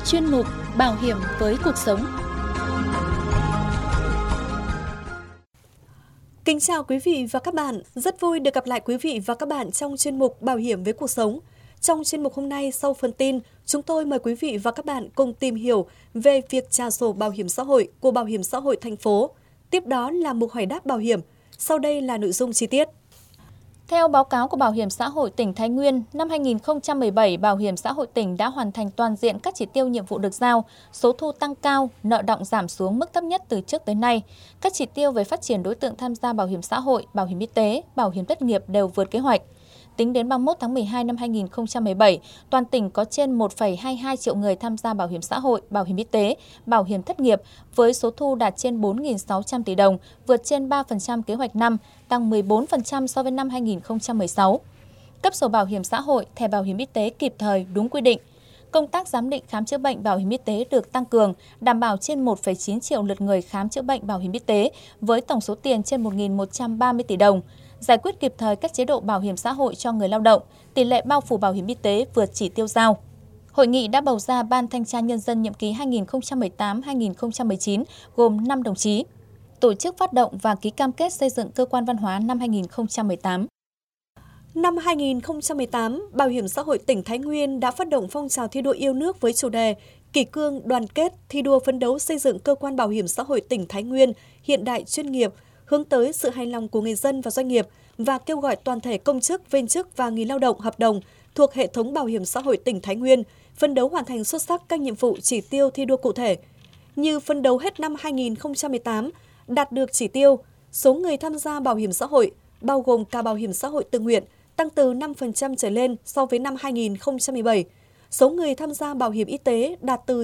chuyên mục Bảo hiểm với cuộc sống. Kính chào quý vị và các bạn, rất vui được gặp lại quý vị và các bạn trong chuyên mục Bảo hiểm với cuộc sống. Trong chuyên mục hôm nay, sau phần tin, chúng tôi mời quý vị và các bạn cùng tìm hiểu về việc trả sổ bảo hiểm xã hội của Bảo hiểm xã hội thành phố. Tiếp đó là mục hỏi đáp bảo hiểm. Sau đây là nội dung chi tiết. Theo báo cáo của Bảo hiểm xã hội tỉnh Thái Nguyên, năm 2017, Bảo hiểm xã hội tỉnh đã hoàn thành toàn diện các chỉ tiêu nhiệm vụ được giao, số thu tăng cao, nợ đọng giảm xuống mức thấp nhất từ trước tới nay. Các chỉ tiêu về phát triển đối tượng tham gia bảo hiểm xã hội, bảo hiểm y tế, bảo hiểm thất nghiệp đều vượt kế hoạch. Tính đến 31 tháng 12 năm 2017, toàn tỉnh có trên 1,22 triệu người tham gia bảo hiểm xã hội, bảo hiểm y tế, bảo hiểm thất nghiệp, với số thu đạt trên 4.600 tỷ đồng, vượt trên 3% kế hoạch năm, tăng 14% so với năm 2016. Cấp sổ bảo hiểm xã hội, thẻ bảo hiểm y tế kịp thời, đúng quy định. Công tác giám định khám chữa bệnh bảo hiểm y tế được tăng cường, đảm bảo trên 1,9 triệu lượt người khám chữa bệnh bảo hiểm y tế, với tổng số tiền trên 1.130 tỷ đồng. Giải quyết kịp thời các chế độ bảo hiểm xã hội cho người lao động, tỷ lệ bao phủ bảo hiểm y tế vượt chỉ tiêu giao. Hội nghị đã bầu ra Ban Thanh tra Nhân dân nhiệm kỳ 2018-2019 gồm 5 đồng chí. Tổ chức phát động và ký cam kết xây dựng cơ quan văn hóa năm 2018. Năm 2018, Bảo hiểm xã hội tỉnh Thái Nguyên đã phát động phong trào thi đua yêu nước với chủ đề kỷ cương đoàn kết thi đua phấn đấu xây dựng cơ quan bảo hiểm xã hội tỉnh Thái Nguyên hiện đại chuyên nghiệp, hướng tới sự hài lòng của người dân và doanh nghiệp và kêu gọi toàn thể công chức, viên chức và người lao động hợp đồng thuộc hệ thống bảo hiểm xã hội tỉnh Thái Nguyên phấn đấu hoàn thành xuất sắc các nhiệm vụ chỉ tiêu thi đua cụ thể. Như phấn đấu hết năm 2018 đạt được chỉ tiêu, số người tham gia bảo hiểm xã hội, bao gồm cả bảo hiểm xã hội tự nguyện, tăng từ 5% trở lên so với năm 2017. Số người tham gia bảo hiểm y tế đạt từ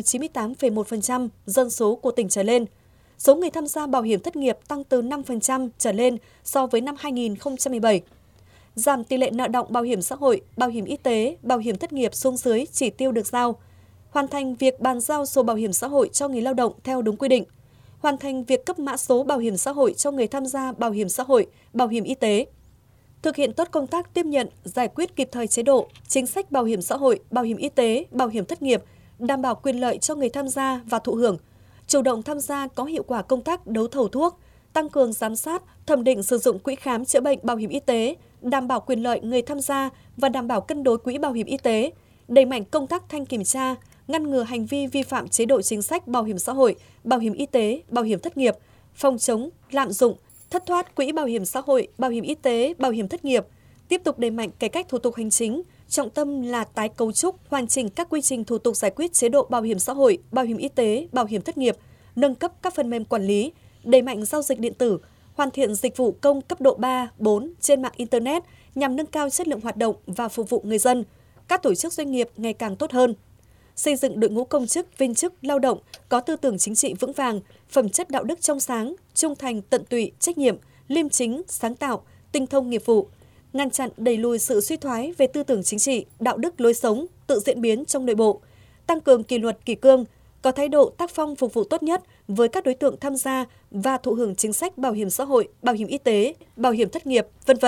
98,1% dân số của tỉnh trở lên. Số người tham gia bảo hiểm thất nghiệp tăng từ 5% trở lên so với năm 2017. Giảm tỷ lệ nợ đọng bảo hiểm xã hội, bảo hiểm y tế, bảo hiểm thất nghiệp xuống dưới chỉ tiêu được giao. Hoàn thành việc bàn giao sổ bảo hiểm xã hội cho người lao động theo đúng quy định. Hoàn thành việc cấp mã số bảo hiểm xã hội cho người tham gia bảo hiểm xã hội, bảo hiểm y tế. Thực hiện tốt công tác tiếp nhận, giải quyết kịp thời chế độ, chính sách bảo hiểm xã hội, bảo hiểm y tế, bảo hiểm thất nghiệp, đảm bảo quyền lợi cho người tham gia và thụ hưởng. Chủ động tham gia có hiệu quả công tác đấu thầu thuốc, tăng cường giám sát, thẩm định sử dụng quỹ khám chữa bệnh bảo hiểm y tế, đảm bảo quyền lợi người tham gia và đảm bảo cân đối quỹ bảo hiểm y tế, đẩy mạnh công tác thanh kiểm tra, ngăn ngừa hành vi vi phạm chế độ chính sách bảo hiểm xã hội, bảo hiểm y tế, bảo hiểm thất nghiệp, phòng chống lạm dụng, thất thoát quỹ bảo hiểm xã hội, bảo hiểm y tế, bảo hiểm thất nghiệp, tiếp tục đẩy mạnh cải cách thủ tục hành chính, trọng tâm là tái cấu trúc, hoàn chỉnh các quy trình thủ tục giải quyết chế độ bảo hiểm xã hội, bảo hiểm y tế, bảo hiểm thất nghiệp, nâng cấp các phần mềm quản lý, đẩy mạnh giao dịch điện tử, hoàn thiện dịch vụ công cấp độ 3, 4 trên mạng Internet nhằm nâng cao chất lượng hoạt động và phục vụ người dân, các tổ chức doanh nghiệp ngày càng tốt hơn. Xây dựng đội ngũ công chức, viên chức, lao động có tư tưởng chính trị vững vàng, phẩm chất đạo đức trong sáng, trung thành, tận tụy, trách nhiệm, liêm chính, sáng tạo, tinh thông nghiệp vụ, ngăn chặn đẩy lùi sự suy thoái về tư tưởng chính trị, đạo đức lối sống, tự diễn biến trong nội bộ, tăng cường kỷ luật kỷ cương, có thái độ tác phong phục vụ tốt nhất với các đối tượng tham gia và thụ hưởng chính sách bảo hiểm xã hội, bảo hiểm y tế, bảo hiểm thất nghiệp, v.v.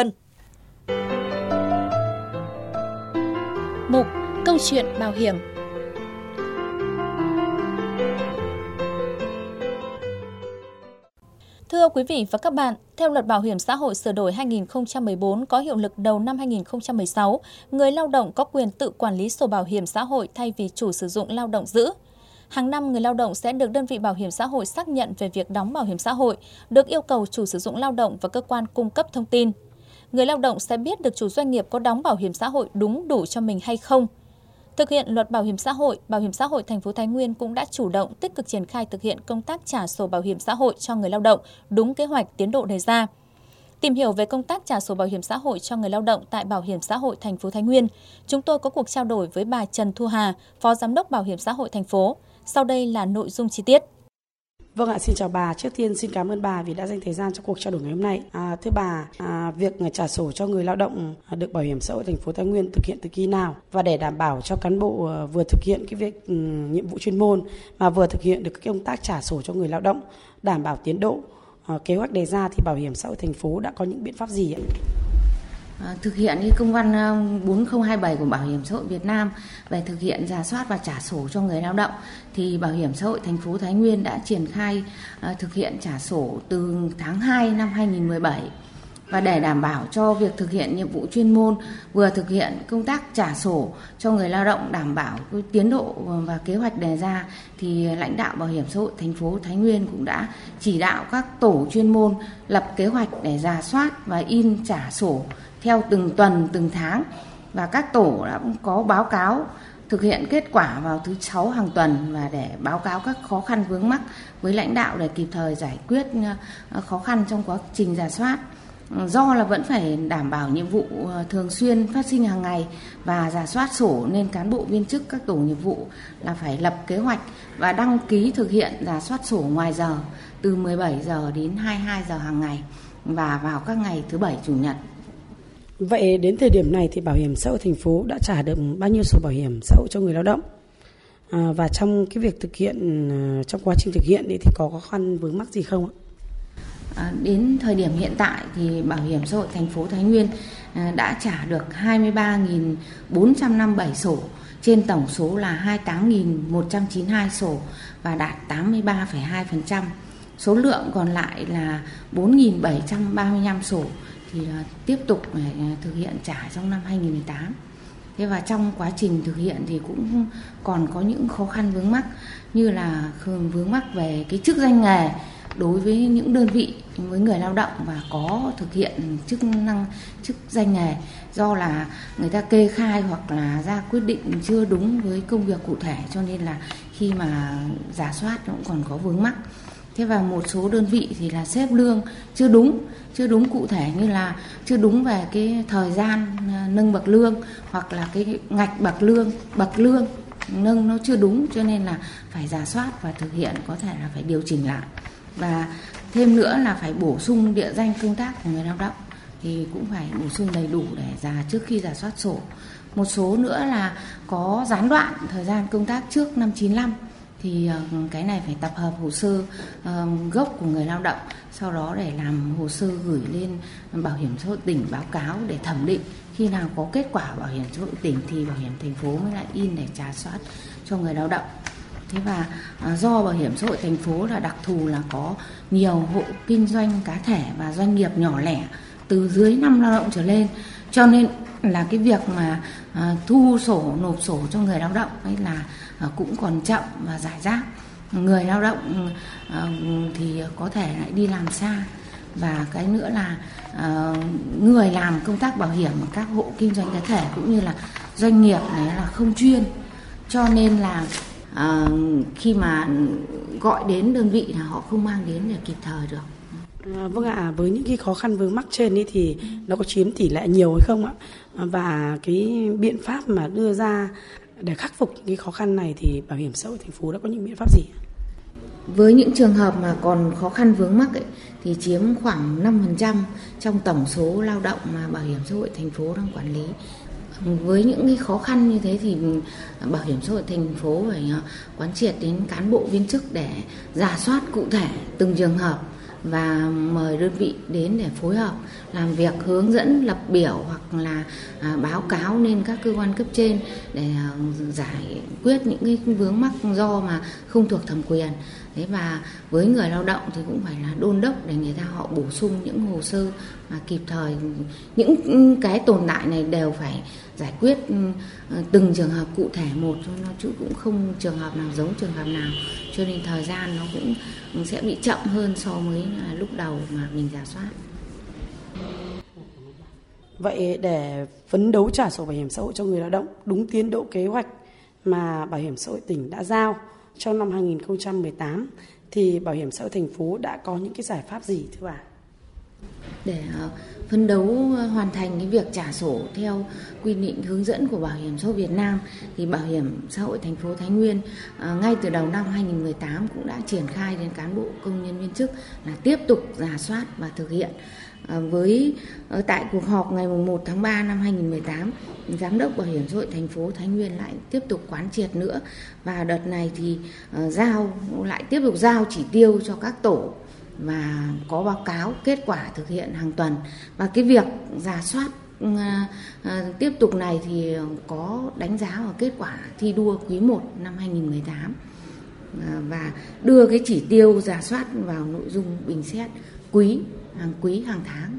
Mục Câu chuyện bảo hiểm. Thưa quý vị và các bạn, theo Luật Bảo hiểm xã hội sửa đổi 2014 có hiệu lực đầu năm 2016, người lao động có quyền tự quản lý sổ bảo hiểm xã hội thay vì chủ sử dụng lao động giữ. Hàng năm, người lao động sẽ được đơn vị bảo hiểm xã hội xác nhận về việc đóng bảo hiểm xã hội, được yêu cầu chủ sử dụng lao động và cơ quan cung cấp thông tin. Người lao động sẽ biết được chủ doanh nghiệp có đóng bảo hiểm xã hội đúng đủ cho mình hay không. Thực hiện Luật Bảo hiểm xã hội thành phố Thái Nguyên cũng đã chủ động tích cực triển khai thực hiện công tác trả sổ bảo hiểm xã hội cho người lao động đúng kế hoạch tiến độ đề ra. Tìm hiểu về công tác trả sổ bảo hiểm xã hội cho người lao động tại Bảo hiểm xã hội thành phố Thái Nguyên, chúng tôi có cuộc trao đổi với bà Trần Thu Hà, Phó Giám đốc Bảo hiểm xã hội thành phố. Sau đây là nội dung chi tiết. Vâng ạ, xin chào bà. Trước tiên xin cảm ơn bà vì đã dành thời gian cho cuộc trao đổi ngày hôm nay. Thưa bà, việc trả sổ cho người lao động được Bảo hiểm xã hội thành phố Thái Nguyên thực hiện từ khi nào, và để đảm bảo cho cán bộ vừa thực hiện cái việc nhiệm vụ chuyên môn mà vừa thực hiện được cái công tác trả sổ cho người lao động, đảm bảo tiến độ kế hoạch đề ra, thì Bảo hiểm xã hội thành phố đã có những biện pháp gì ạ? Thực hiện cái công văn 4027 của Bảo hiểm xã hội Việt Nam về thực hiện rà soát và trả sổ cho người lao động, thì Bảo hiểm xã hội thành phố Thái Nguyên đã triển khai thực hiện trả sổ từ tháng 2 năm 2017. Và để đảm bảo cho việc thực hiện nhiệm vụ chuyên môn, vừa thực hiện công tác trả sổ cho người lao động đảm bảo cái tiến độ và kế hoạch đề ra, thì lãnh đạo Bảo hiểm xã hội thành phố Thái Nguyên cũng đã chỉ đạo các tổ chuyên môn lập kế hoạch để rà soát và in trả sổ theo từng tuần, từng tháng. Và các tổ đã có báo cáo thực hiện kết quả vào thứ 6 hàng tuần, và để báo cáo các khó khăn vướng mắc với lãnh đạo để kịp thời giải quyết khó khăn trong quá trình rà soát. Do là vẫn phải đảm bảo nhiệm vụ thường xuyên phát sinh hàng ngày và rà soát sổ, nên cán bộ viên chức các tổ nghiệp vụ là phải lập kế hoạch và đăng ký thực hiện rà soát sổ ngoài giờ từ 17 giờ đến 22 giờ hàng ngày và vào các ngày thứ Bảy, Chủ nhật. Vậy đến thời điểm này thì Bảo hiểm xã hội thành phố đã trả được bao nhiêu sổ bảo hiểm xã hội cho người lao động? Và trong cái việc thực hiện, trong quá trình thực hiện thì có khó khăn vướng mắc gì không ạ? Đến thời điểm hiện tại thì Bảo hiểm xã hội thành phố Thái Nguyên đã trả được 23.457 sổ trên tổng số là 28.192 sổ và đạt 83,2%. Số lượng còn lại là 4.735 sổ thì tiếp tục thực hiện trả trong năm 2018. Thế và trong quá trình thực hiện thì cũng còn có những khó khăn vướng mắc, như là vướng mắc về cái chức danh nghề đối với những đơn vị với người lao động và có thực hiện chức danh nghề, do là người ta kê khai hoặc là ra quyết định chưa đúng với công việc cụ thể, cho nên là khi mà rà soát cũng còn có vướng mắc. Thế và một số đơn vị thì là xếp lương chưa đúng cụ thể, như là chưa đúng về cái thời gian nâng bậc lương, hoặc là cái ngạch bậc lương nâng nó chưa đúng, cho nên là phải rà soát và thực hiện, có thể là phải điều chỉnh lại. Và thêm nữa là phải bổ sung địa danh công tác của người lao động, thì cũng phải bổ sung đầy đủ để trước khi rà soát sổ. Một số nữa là có gián đoạn thời gian công tác trước năm 95, thì cái này phải tập hợp hồ sơ gốc của người lao động, sau đó để làm hồ sơ gửi lên Bảo hiểm xã hội tỉnh báo cáo để thẩm định. Khi nào có kết quả Bảo hiểm xã hội tỉnh thì Bảo hiểm thành phố mới lại in để trả soát cho người lao động. Thế và do Bảo hiểm xã hội thành phố là đặc thù là có nhiều hộ kinh doanh cá thể và doanh nghiệp nhỏ lẻ từ dưới 5 lao động trở lên, cho nên là cái việc mà thu sổ, nộp sổ cho người lao động ấy là cũng còn chậm và rải rác. Người lao động thì có thể lại đi làm xa, và cái nữa là người làm công tác bảo hiểm ở các hộ kinh doanh cá thể cũng như là doanh nghiệp này là không chuyên, cho nên là khi mà gọi đến đơn vị là họ không mang đến để kịp thời được. Vâng ạ, với những cái khó khăn vướng mắc trên ấy thì nó có chiếm tỷ lệ nhiều hay không ạ? Và cái biện pháp mà đưa ra để khắc phục những cái khó khăn này thì Bảo hiểm xã hội thành phố đã có những biện pháp gì? Với những trường hợp mà còn khó khăn vướng mắc ấy, thì chiếm khoảng 5% trong tổng số lao động mà Bảo hiểm xã hội thành phố đang quản lý. Với những cái khó khăn như thế thì Bảo hiểm xã hội thành phố phải quán triệt đến cán bộ viên chức để rà soát cụ thể từng trường hợp và mời đơn vị đến để phối hợp làm việc, hướng dẫn lập biểu hoặc là báo cáo lên các cơ quan cấp trên để giải quyết những cái vướng mắc do mà không thuộc thẩm quyền. Thế và với người lao động thì cũng phải là đôn đốc để người ta họ bổ sung những hồ sơ mà kịp thời. Những cái tồn tại này đều phải giải quyết từng trường hợp cụ thể một, chứ cũng không trường hợp nào giống trường hợp nào, cho nên thời gian nó cũng sẽ bị chậm hơn so với lúc đầu mà mình rà soát. Vậy để phấn đấu trả sổ bảo hiểm xã hội cho người lao động đúng tiến độ kế hoạch mà Bảo hiểm xã hội tỉnh đã giao trong năm 2018 thì Bảo hiểm xã hội thành phố đã có những cái giải pháp gì thưa bà? Để phấn đấu hoàn thành cái việc trả sổ theo quy định hướng dẫn của Bảo hiểm xã hội Việt Nam thì Bảo hiểm xã hội thành phố Thái Nguyên ngay từ đầu năm 2018 cũng đã triển khai đến cán bộ công nhân viên chức là tiếp tục rà soát và thực hiện. Tại cuộc họp ngày 1 tháng 3 năm 2018, Giám đốc Bảo hiểm xã hội thành phố Thái Nguyên lại tiếp tục quán triệt nữa, và đợt này thì tiếp tục giao chỉ tiêu cho các tổ và có báo cáo kết quả thực hiện hàng tuần. Và cái việc rà soát tiếp tục này thì có đánh giá vào kết quả thi đua quý 1 năm 2018 và đưa cái chỉ tiêu rà soát vào nội dung bình xét quý, hàng tháng.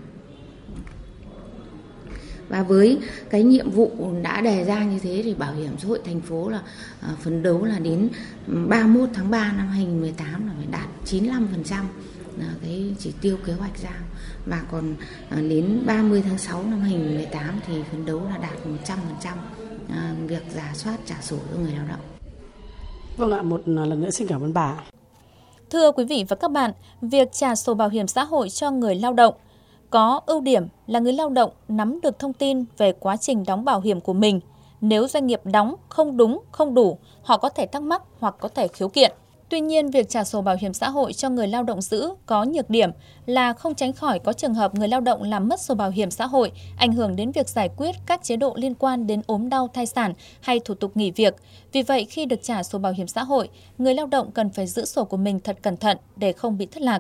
Và với cái nhiệm vụ đã đề ra như thế thì Bảo hiểm xã hội thành phố là phấn đấu là đến 31 tháng 3 năm 2018 là phải đạt 95% là cái chỉ tiêu kế hoạch giao, và còn đến 30 tháng 6 năm 2018 thì phấn đấu là đạt 100% việc rà soát trả sổ cho người lao động. Vâng ạ, một lần nữa xin cảm ơn bà. Thưa quý vị và các bạn, việc trả sổ bảo hiểm xã hội cho người lao động có ưu điểm là người lao động nắm được thông tin về quá trình đóng bảo hiểm của mình. Nếu doanh nghiệp đóng không đúng, không đủ, họ có thể thắc mắc hoặc có thể khiếu kiện. Tuy nhiên, việc trả sổ bảo hiểm xã hội cho người lao động giữ có nhược điểm là không tránh khỏi có trường hợp người lao động làm mất sổ bảo hiểm xã hội, ảnh hưởng đến việc giải quyết các chế độ liên quan đến ốm đau thai sản hay thủ tục nghỉ việc. Vì vậy, khi được trả sổ bảo hiểm xã hội, người lao động cần phải giữ sổ của mình thật cẩn thận để không bị thất lạc.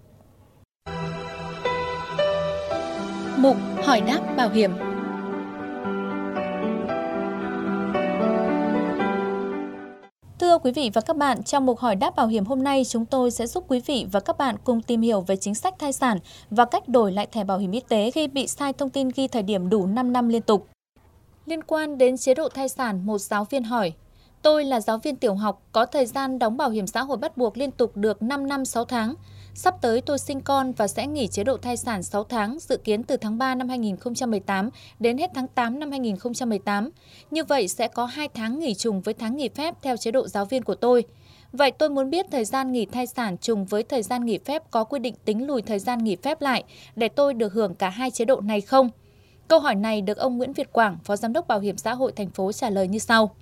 Mục hỏi đáp bảo hiểm. Thưa quý vị và các bạn, trong mục hỏi đáp bảo hiểm hôm nay, chúng tôi sẽ giúp quý vị và các bạn cùng tìm hiểu về chính sách thai sản và cách đổi lại thẻ bảo hiểm y tế khi bị sai thông tin ghi thời điểm đủ 5 năm liên tục. Liên quan đến chế độ thai sản, một giáo viên hỏi: tôi là giáo viên tiểu học, có thời gian đóng bảo hiểm xã hội bắt buộc liên tục được 5 năm 6 tháng. Sắp tới tôi sinh con và sẽ nghỉ chế độ thai sản 6 tháng, dự kiến từ tháng 3 năm 2018 đến hết tháng 8 năm 2018. Như vậy sẽ có 2 tháng nghỉ trùng với tháng nghỉ phép theo chế độ giáo viên của tôi. Vậy tôi muốn biết thời gian nghỉ thai sản trùng với thời gian nghỉ phép có quy định tính lùi thời gian nghỉ phép lại để tôi được hưởng cả hai chế độ này không? Câu hỏi này được ông Nguyễn Việt Quảng, Phó Giám đốc Bảo hiểm xã hội thành phố trả lời như sau.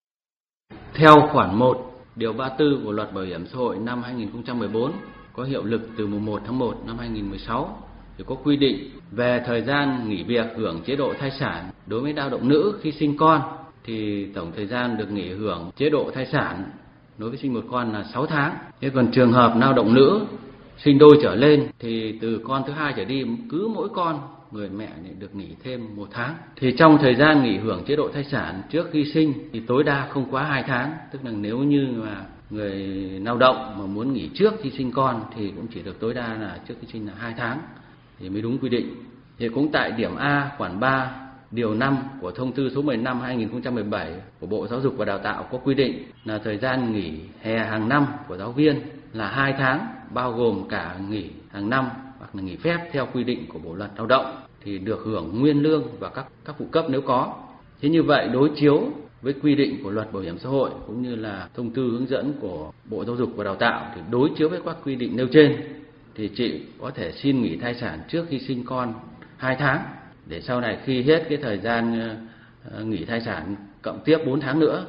Theo khoản 1, điều 34 của Luật Bảo hiểm xã hội năm 2014 có hiệu lực từ mùng 1 tháng 1 năm 2016 thì có quy định về thời gian nghỉ việc hưởng chế độ thai sản. Đối với lao động nữ khi sinh con thì tổng thời gian được nghỉ hưởng chế độ thai sản đối với sinh một con là 6 tháng. Thế còn trường hợp lao động nữ sinh đôi trở lên thì từ con thứ hai trở đi, cứ mỗi con người mẹ được nghỉ thêm 1 tháng. Thì trong thời gian nghỉ hưởng chế độ thai sản trước khi sinh thì tối đa không quá 2 tháng. Tức là nếu như mà người lao động mà muốn nghỉ trước khi sinh con thì cũng chỉ được tối đa là trước khi sinh là 2 tháng thì mới đúng quy định. Thì cũng tại điểm A khoản 3 điều 5 của thông tư số 15/2017 của Bộ Giáo dục và Đào tạo có quy định là thời gian nghỉ hè hàng năm của giáo viên là 2 tháng, bao gồm cả nghỉ hàng năm hoặc là nghỉ phép theo quy định của Bộ Luật Lao động thì được hưởng nguyên lương và các phụ cấp nếu có. Thế như vậy đối chiếu với quy định của Luật Bảo hiểm xã hội cũng như là thông tư hướng dẫn của Bộ Giáo dục và Đào tạo thì đối chiếu với các quy định nêu trên thì chị có thể xin nghỉ thai sản trước khi sinh con 2 tháng để sau này khi hết cái thời gian nghỉ thai sản cộng tiếp 4 tháng nữa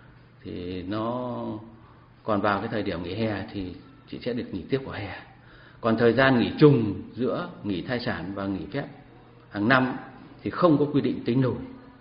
thì nó còn vào cái thời điểm nghỉ hè thì chị sẽ được nghỉ tiếp của hè. Còn thời gian nghỉ trùng giữa nghỉ thai sản và nghỉ phép hàng năm thì không có quy định tính lùi.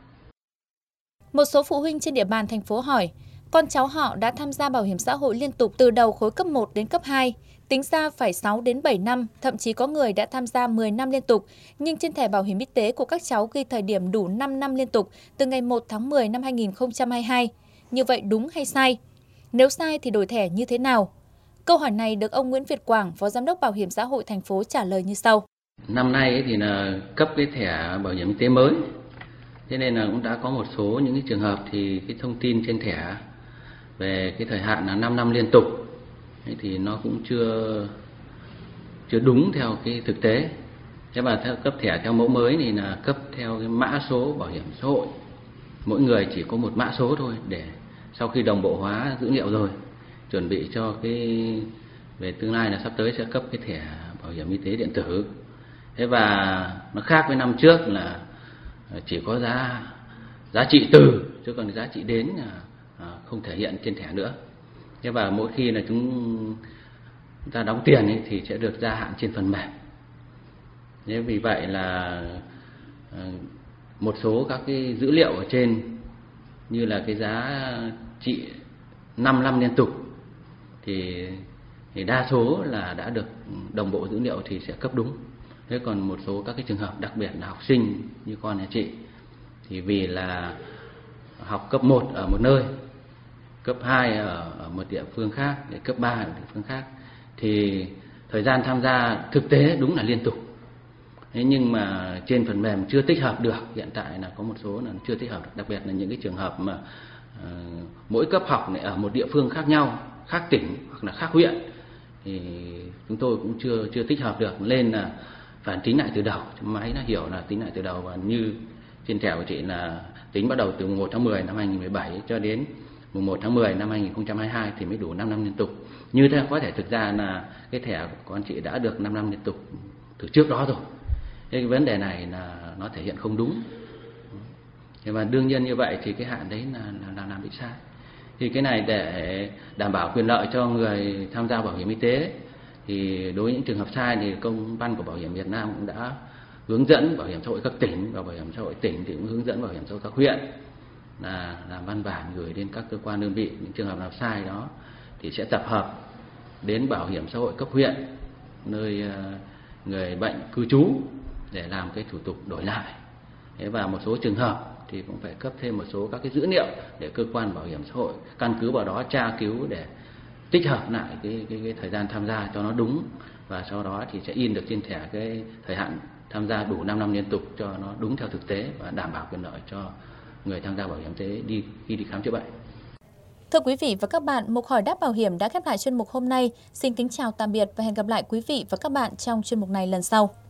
Một số phụ huynh trên địa bàn thành phố hỏi, con cháu họ đã tham gia bảo hiểm xã hội liên tục từ đầu khối cấp 1 đến cấp 2, tính ra phải 6 đến 7 năm, thậm chí có người đã tham gia 10 năm liên tục, nhưng trên thẻ bảo hiểm y tế của các cháu ghi thời điểm đủ 5 năm liên tục từ ngày 1 tháng 10 năm 2022. Như vậy đúng hay sai? Nếu sai thì đổi thẻ như thế nào? Câu hỏi này được ông Nguyễn Việt Quảng, Phó Giám đốc Bảo hiểm xã hội thành phố trả lời như sau. Năm nay thì là cấp cái thẻ bảo hiểm y tế mới. Thế nên là cũng đã có một số những cái trường hợp thì cái thông tin trên thẻ về cái thời hạn là 5 năm liên tục thì nó cũng chưa đúng theo cái thực tế. Thế mà theo cấp thẻ theo mẫu mới thì là cấp theo cái mã số bảo hiểm xã hội. Mỗi người chỉ có một mã số thôi để sau khi đồng bộ hóa dữ liệu rồi chuẩn bị cho cái về tương lai là sắp tới sẽ cấp cái thẻ bảo hiểm y tế điện tử. Thế và nó khác với năm trước là chỉ có giá trị từ chứ còn giá trị đến là không thể hiện trên thẻ nữa. Thế và mỗi khi là chúng ta đóng tiền ấy, thì sẽ được gia hạn trên phần mềm. Thế vì vậy là một số các cái dữ liệu ở trên như là cái giá trị 5 năm liên tục thì đa số là đã được đồng bộ dữ liệu thì sẽ cấp đúng. Thế còn một số các cái trường hợp đặc biệt là học sinh như con nhà chị thì vì là học cấp 1 ở một nơi, cấp 2 ở một địa phương khác, để cấp 3 ở địa phương khác thì thời gian tham gia thực tế đúng là liên tục. Thế nhưng mà trên phần mềm chưa tích hợp được, hiện tại là có một số là chưa tích hợp được, đặc biệt là những cái trường hợp mà mỗi cấp học này ở một địa phương khác nhau, khác tỉnh hoặc là khác huyện thì chúng tôi cũng chưa tích hợp được, nên là phải tính lại từ đầu. Máy nó hiểu là tính lại từ đầu, và như trên thẻ của chị là tính bắt đầu từ mùng 1 tháng 10 năm 2017 cho đến mùng 1 tháng 10 năm 2022 thì mới đủ 5 năm liên tục. Như thế có thể thực ra là cái thẻ của con chị đã được 5 năm liên tục từ trước đó rồi. Cái vấn đề này là nó thể hiện không đúng. Và đương nhiên như vậy thì cái hạn đấy là làm bị sai. Thì cái này để đảm bảo quyền lợi cho người tham gia bảo hiểm y tế thì đối với những trường hợp sai thì công văn của Bảo hiểm Việt Nam cũng đã hướng dẫn bảo hiểm xã hội các tỉnh, và bảo hiểm xã hội tỉnh thì cũng hướng dẫn bảo hiểm xã hội các huyện là làm văn bản gửi đến các cơ quan đơn vị. Những trường hợp nào sai đó thì sẽ tập hợp đến bảo hiểm xã hội cấp huyện nơi người bệnh cư trú để làm cái thủ tục đổi lại. Và một số trường hợp thì cũng phải cấp thêm một số các cái dữ liệu để cơ quan bảo hiểm xã hội căn cứ vào đó tra cứu để tích hợp lại cái thời gian tham gia cho nó đúng, và sau đó thì sẽ in được trên thẻ cái thời hạn tham gia đủ 5 năm liên tục cho nó đúng theo thực tế và đảm bảo quyền lợi cho người tham gia bảo hiểm y tế khi đi khám chữa bệnh. Thưa quý vị và các bạn, mục hỏi đáp bảo hiểm đã khép lại chuyên mục hôm nay. Xin kính chào tạm biệt và hẹn gặp lại quý vị và các bạn trong chuyên mục này lần sau.